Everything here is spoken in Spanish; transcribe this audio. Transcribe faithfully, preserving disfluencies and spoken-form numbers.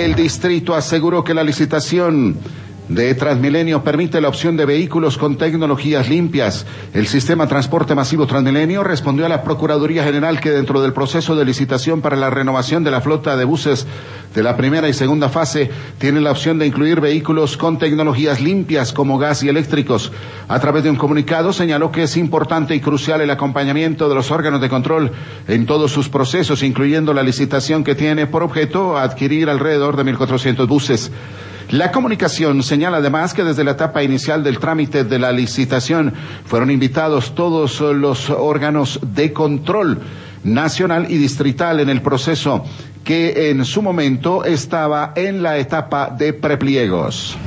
El distrito aseguró que la licitación de Transmilenio permite la opción de vehículos con tecnologías limpias. El sistema Transporte Masivo Transmilenio respondió a la Procuraduría General que dentro del proceso de licitación para la renovación de la flota de buses de la primera y segunda fase tiene la opción de incluir vehículos con tecnologías limpias como gas y eléctricos. A través de un comunicado señaló que es importante y crucial el acompañamiento de los órganos de control en todos sus procesos, incluyendo la licitación que tiene por objeto adquirir alrededor de mil cuatrocientos buses. La comunicación señala además que desde la etapa inicial del trámite de la licitación fueron invitados todos los órganos de control nacional y distrital en el proceso, que en su momento estaba en la etapa de prepliegos.